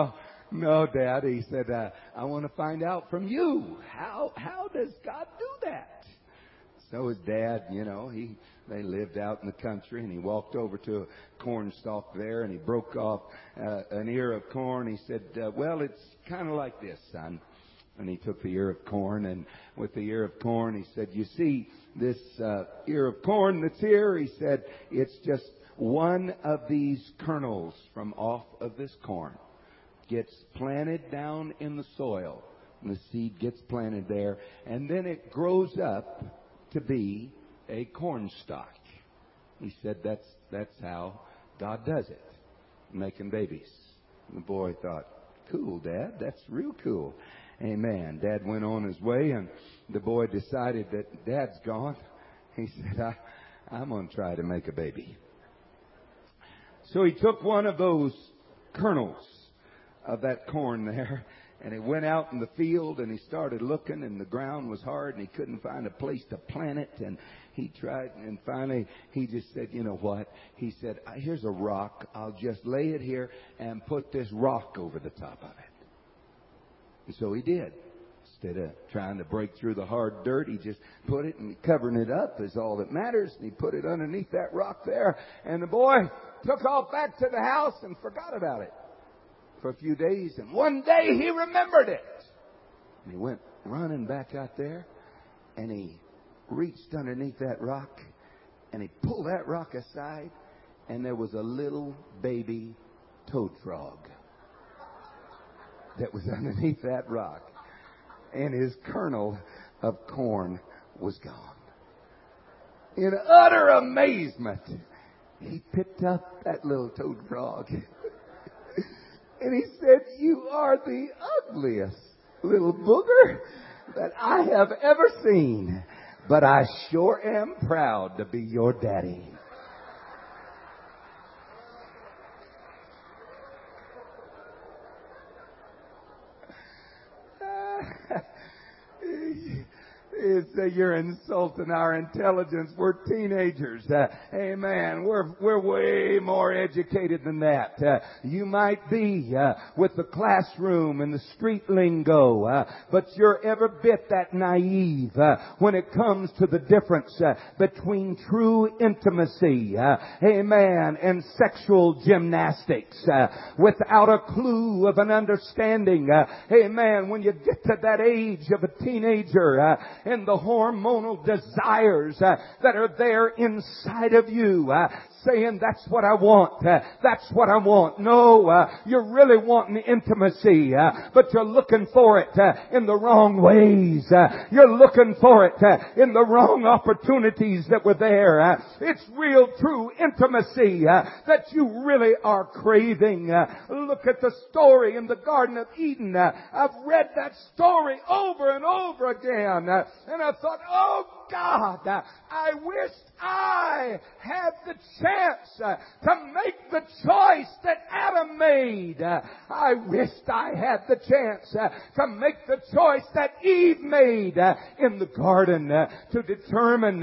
No, Dad. He said, I want to find out from you. How does God do that? So his dad, they lived out in the country, and he walked over to a corn stalk there, and he broke off an ear of corn. He said, well, it's kind of like this, son. And he took the ear of corn, and with the ear of corn, he said, you see this ear of corn that's here? He said, it's just one of these kernels from off of this corn. Gets planted down in the soil, and the seed gets planted there, and then it grows up to be a corn stalk. He said that's how God does it, making babies. And the boy thought, cool, Dad, that's real cool. Amen. Dad went on his way, and the boy decided that Dad's gone. He said, I'm going to try to make a baby. So he took one of those kernels of that corn there, and he went out in the field, and he started looking, and the ground was hard, and he couldn't find a place to plant it, and he tried, and finally he just said, you know what? He said, here's a rock. I'll just lay it here and put this rock over the top of it. And so he did. Instead of trying to break through the hard dirt, he just put it, and covering it up is all that matters. And he put it underneath that rock there. And the boy took off back to the house and forgot about it for a few days. And one day he remembered it. And he went running back out there, and he reached underneath that rock, and he pulled that rock aside, and there was a little baby toad frog that was underneath that rock. And his kernel of corn was gone. In utter amazement, he picked up that little toad frog. And he said, you are the ugliest little booger that I have ever seen. But I sure am proud to be your daddy. You're insulting our intelligence. We're teenagers. Amen. We're way more educated than that. You might be with the classroom and the street lingo, but you're every bit that naive when it comes to the difference between true intimacy, amen, and sexual gymnastics, without a clue of an understanding. Amen. When you get to that age of a teenager, and the hormonal desires that are there inside of you, saying, that's what I want. That's what I want. No, you're really wanting intimacy, but you're looking for it in the wrong ways. You're looking for it in the wrong opportunities that were there. It's real true intimacy that you really are craving. Look at the story in the Garden of Eden. I've read that story over and over again, and I thought, oh God, I wished I had the chance to make the choice that Adam made. I wished I had the chance to make the choice that Eve made in the garden, to determine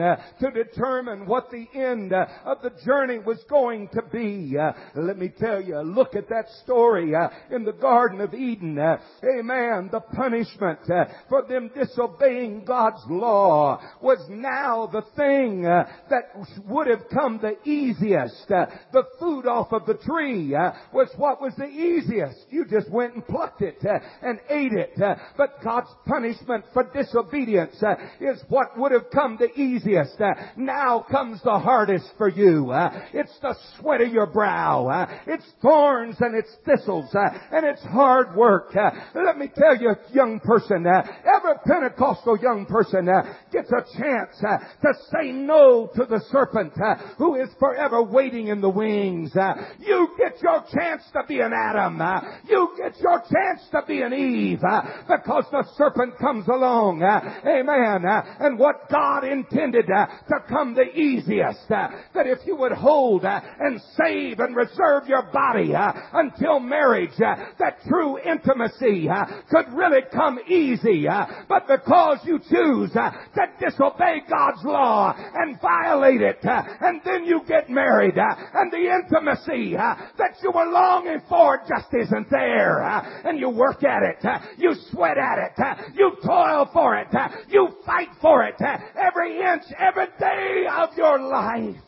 what the end of the journey was going to be. Let me tell you, look at that story in the Garden of Eden. Amen. The punishment for them disobeying God's law was now the thing that would have come the easiest. The food off of the tree was what was the easiest. You just went and plucked it and ate it. But God's punishment for disobedience is what would have come the easiest. Now comes the hardest for you. It's the sweat of your brow. It's thorns and it's thistles and it's hard work. Let me tell you, young person, every Pentecostal young person gets a chance to say no to the serpent who is forever waiting in the wings. You get your chance to be an Adam. You get your chance to be an Eve, because the serpent comes along. Amen. And what God intended to come the easiest, that if you would hold and save and reserve your body until marriage, that true intimacy could really come easy. But because you choose to disobey God's law and violate it, and then you get married, and the intimacy that you were longing for just isn't there. And you work at it, you sweat at it, you toil for it, you fight for it every inch, every day of your life.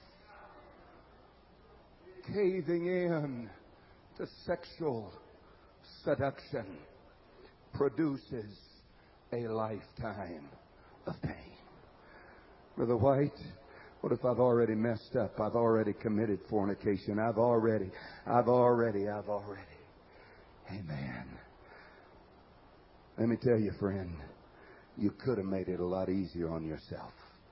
Caving in to sexual seduction produces a lifetime of pain. Brother White, what if I've already messed up? I've already committed fornication. I've already. Amen. Let me tell you, friend, you could have made it a lot easier on yourself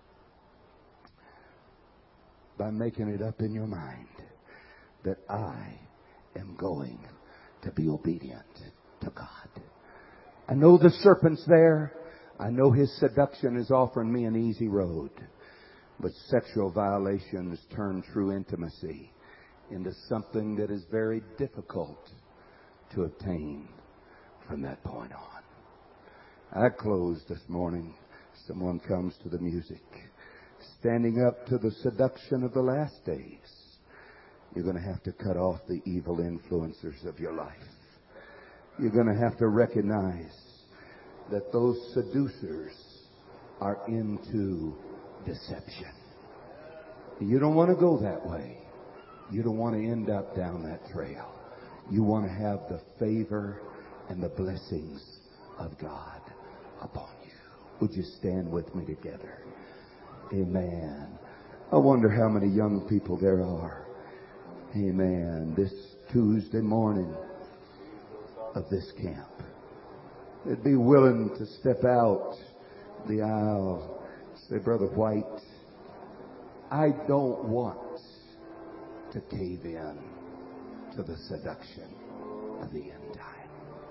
by making it up in your mind that I am going to be obedient to God. I know the serpent's there. I know his seduction is offering me an easy road. But sexual violations turn true intimacy into something that is very difficult to obtain from that point on. I close this morning. Someone comes to the music. Standing up to the seduction of the last days. You're going to have to cut off the evil influencers of your life. You're going to have to recognize that those seducers are into deception. You don't want to go that way. You don't want to end up down that trail. You want to have the favor and the blessings of God upon you. Would you stand with me together? Amen. I wonder how many young people there are. Amen. This Tuesday morning of this camp, they'd be willing to step out the aisle, say, Brother White, I don't want to cave in to the seduction of the end time.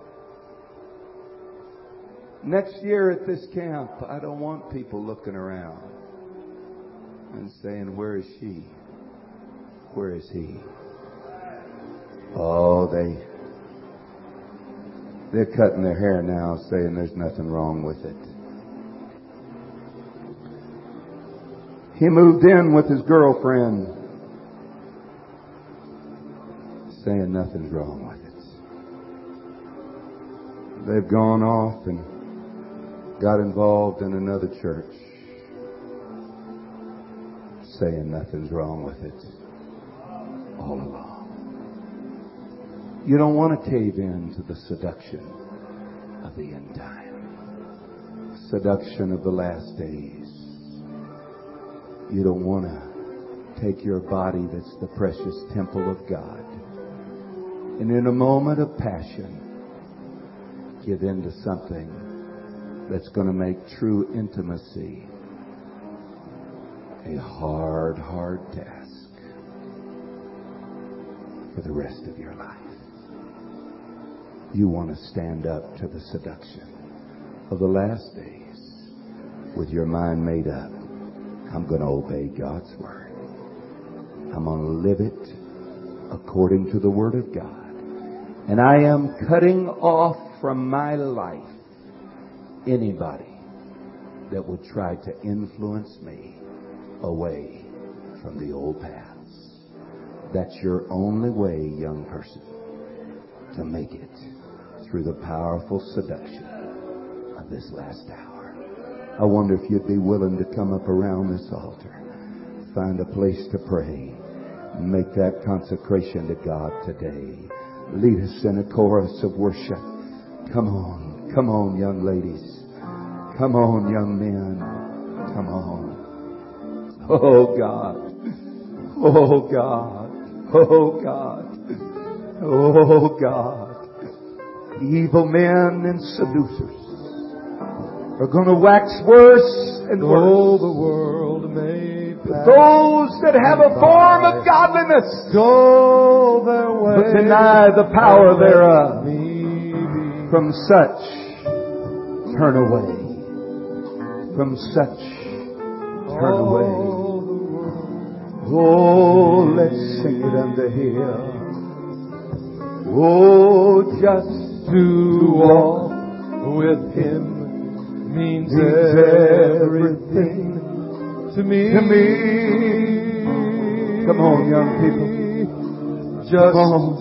Next year at this camp, I don't want people looking around and saying, where is she? Where is he? Oh, they're cutting their hair now, saying there's nothing wrong with it. He moved in with his girlfriend, saying nothing's wrong with it. They've gone off and got involved in another church, saying nothing's wrong with it all along. You don't want to cave in to the seduction of the end time. Seduction of the last days. You don't want to take your body that's the precious temple of God and in a moment of passion give in to something that's going to make true intimacy a hard task for the rest of your life. You want to stand up to the seduction of the last days with your mind made up. I'm going to obey God's word. I'm going to live it according to the word of God. And I am cutting off from my life anybody that would try to influence me away from the old paths. That's your only way, young person, to make it through the powerful seduction of this last hour. I wonder if you'd be willing to come up around this altar, find a place to pray, and make that consecration to God today. Lead us in a chorus of worship. Come on, young ladies. Come on, young men. Come on. Oh God. Oh God. Oh God. Oh God. Evil men and seducers are going to wax worse and worse. The world may pass. Those that have a form of godliness go their way, but deny the power thereof. From such turn away. From such turn away. Oh, let's sing it unto Him. Oh, just to walk with Him means everything. to me. Come on, young people. Just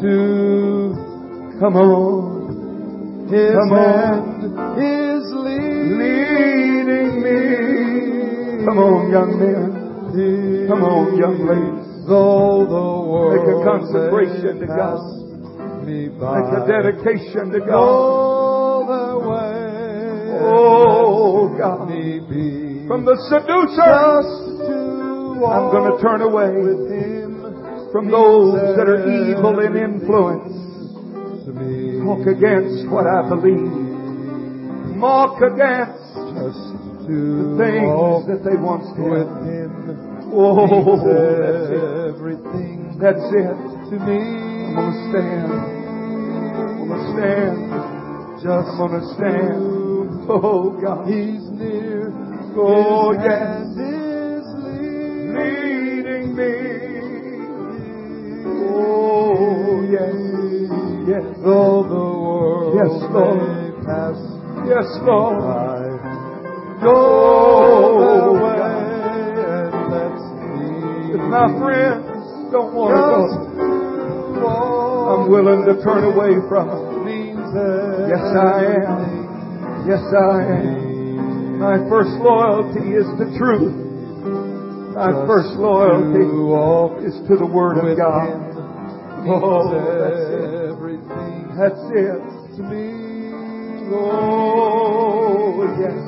Come on. His Come hand is Leading me. Come on, young men. Come on, young ladies. Though the world Make a consecration to God. Me by. Make a dedication to God. All the way. Oh, God. Me be. From the seducer, I'm going to turn away with Him. from those that are evil in influence. Talk against what I believe. Mock against the things that they once did. Oh, that's it. Everything That's it. to me. I'm going to stand. I'm going to stand. I'm going to stand. Oh, God. He's near. Oh, His yes. hand is Leading me. Oh, yes. Yes. Though the world Yes, Lord. may pass Yes, Lord. by. Go that God. way and let's If my friends don't want to go, I'm willing to turn away from them. Yes, I am. Yes, I am. My first loyalty is the truth. My first loyalty is to the Word of God. Oh, that's it. That's it. To me. Oh, yes.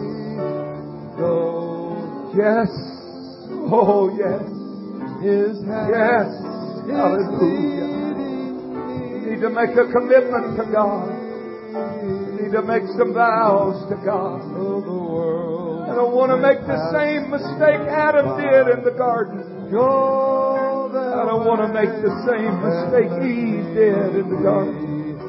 Yes. Oh, yes. His hand Yes. is Hallelujah. You need to make a commitment to God. You need to make some vows to God. I don't want to make the same mistake Adam did in the garden. I don't want to make the same mistake Eve did in the garden.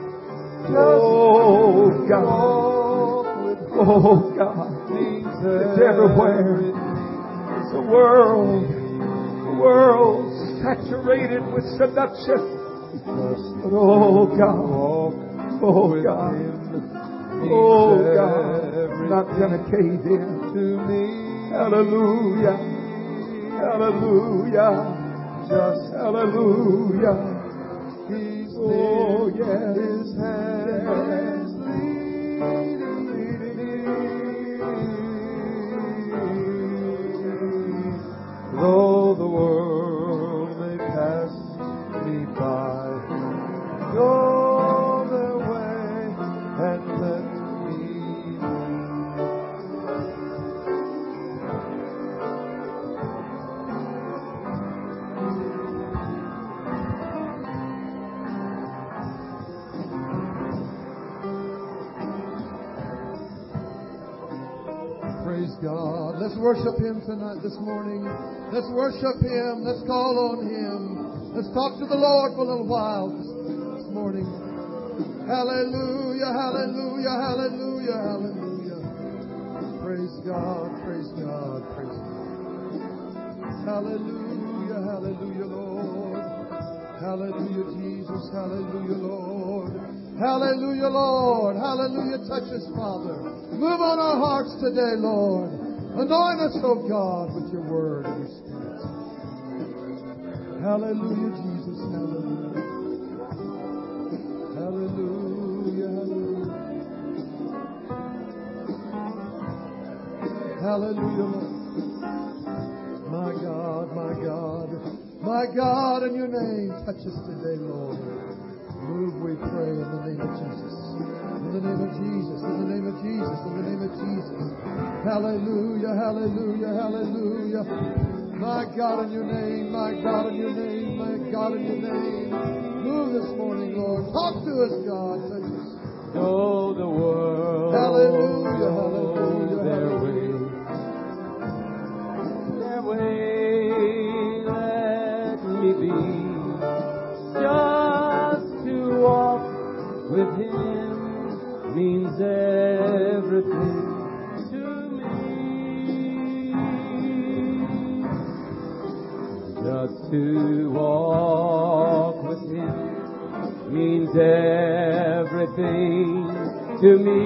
Oh, God. Oh, God. It's everywhere. It's a world. The world's saturated with seduction. But oh, God. Oh, God. Oh, God. I'm not going to cave in. Hallelujah. Hallelujah. Hallelujah. Oh, yes. His hand is Though the world may pass me by, go their way and let me. Praise God. Let's worship Him tonight, this morning. Let's worship Him. Let's call on Him. Let's talk to the Lord for a little while this morning. Hallelujah, hallelujah, hallelujah, hallelujah. Praise God, praise God, praise God. Hallelujah, hallelujah, Lord. Hallelujah, Jesus. Hallelujah, Lord. Hallelujah, Lord. Hallelujah. Touch us, Father. Move on our hearts today, Lord. Anoint us, oh God, with your word and your spirit. Hallelujah, Jesus. Hallelujah. Hallelujah. Hallelujah. Hallelujah, Lord. My God, my God. My God, in your name, touch us today, Lord. Move, we pray, in the name of Jesus. In the name of Jesus, in the name of Jesus, in the name of Jesus. Hallelujah, hallelujah, hallelujah. My God, in your name, my God, in your name, my God, in your name. Move this morning, Lord. Talk to us, God. Touch us. Oh, the world. Hallelujah, hallelujah, Their hallelujah. way, let me be. Just to walk with Him means everything to me. Just to walk with Him means everything to me.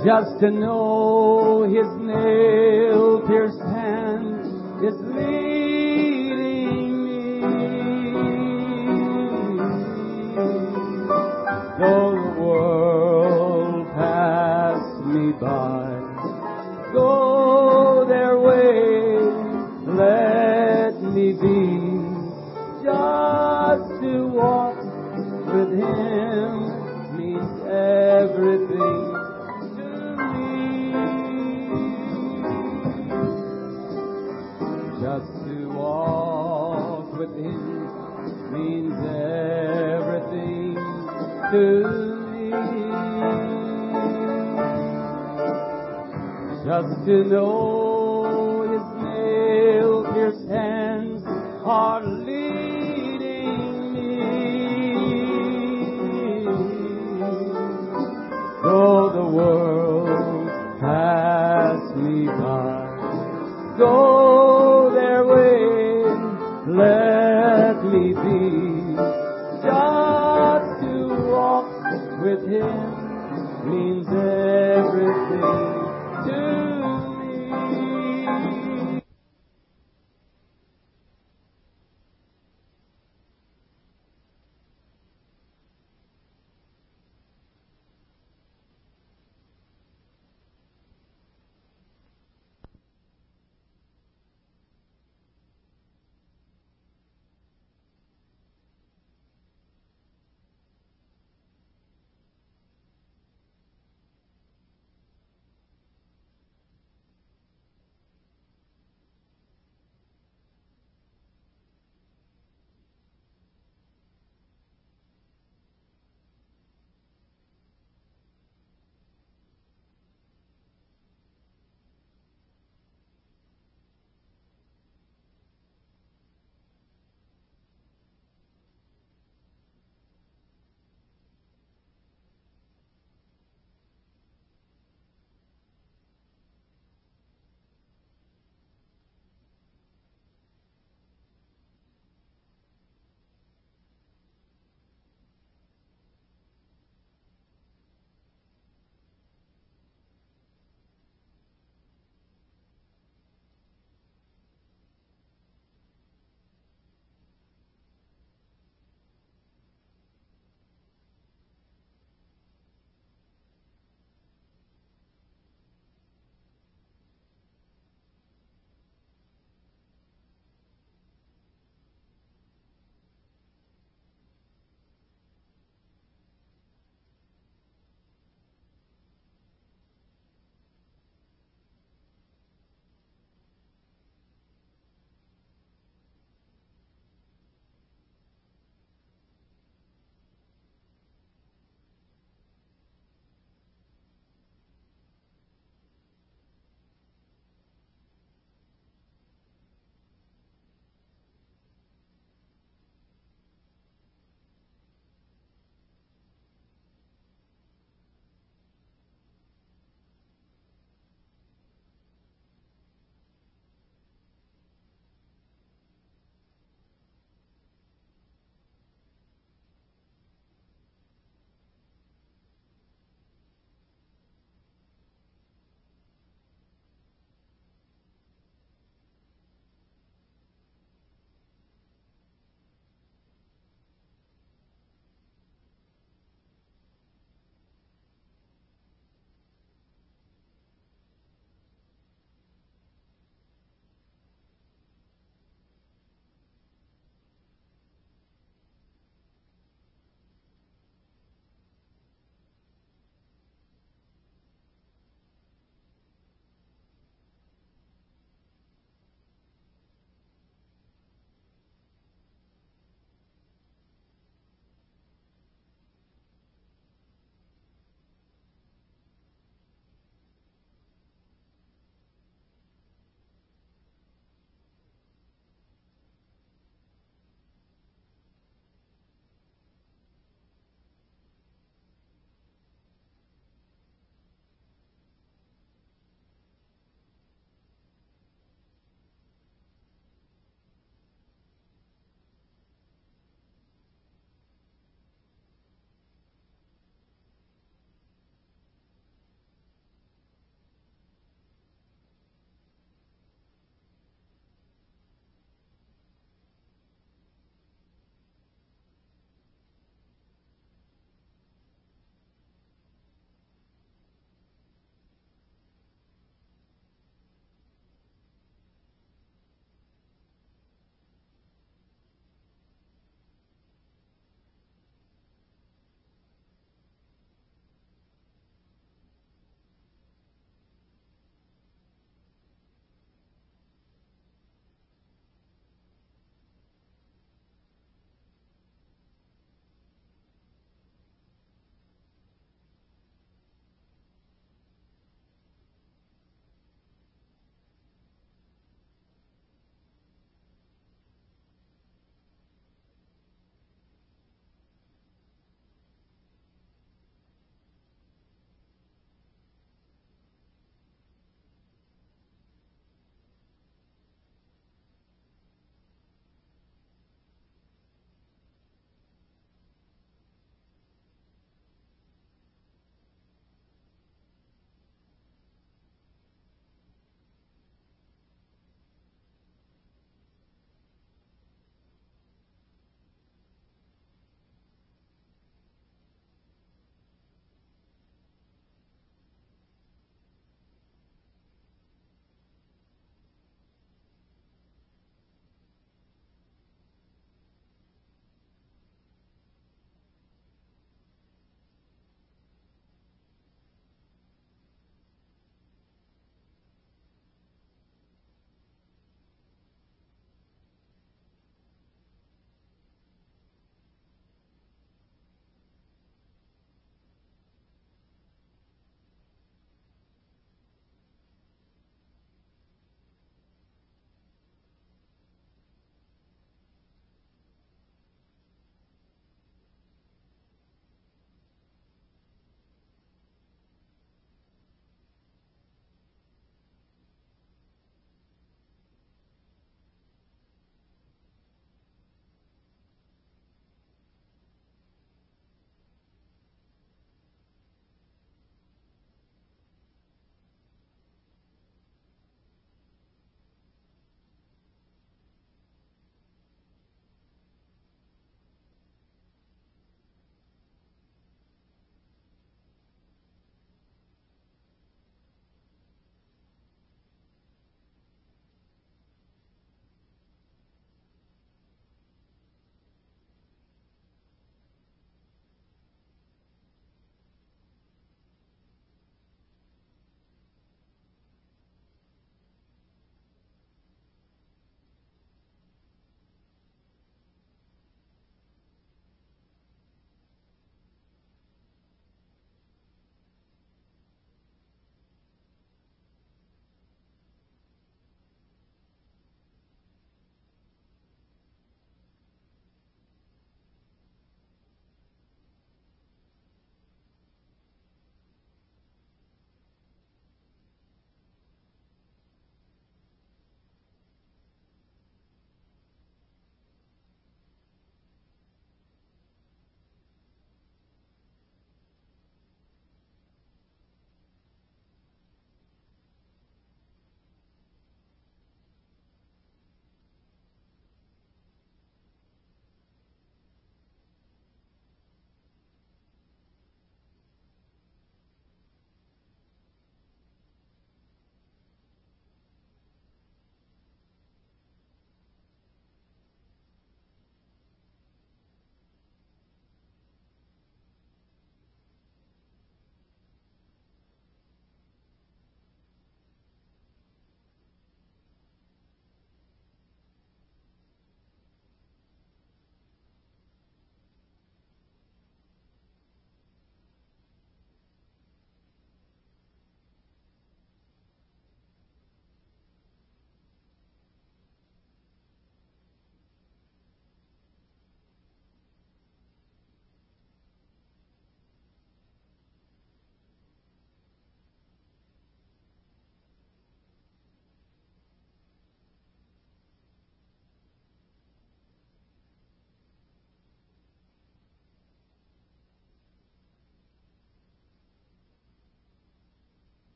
just to know His nail-pierced hand is leading me. Though the world pass me by, go their way, let me be. Just to walk with Him means everything to me. Just to walk with Him means everything to me. Just to know His nail-pierced hands are leading me. Though the world pass me by, go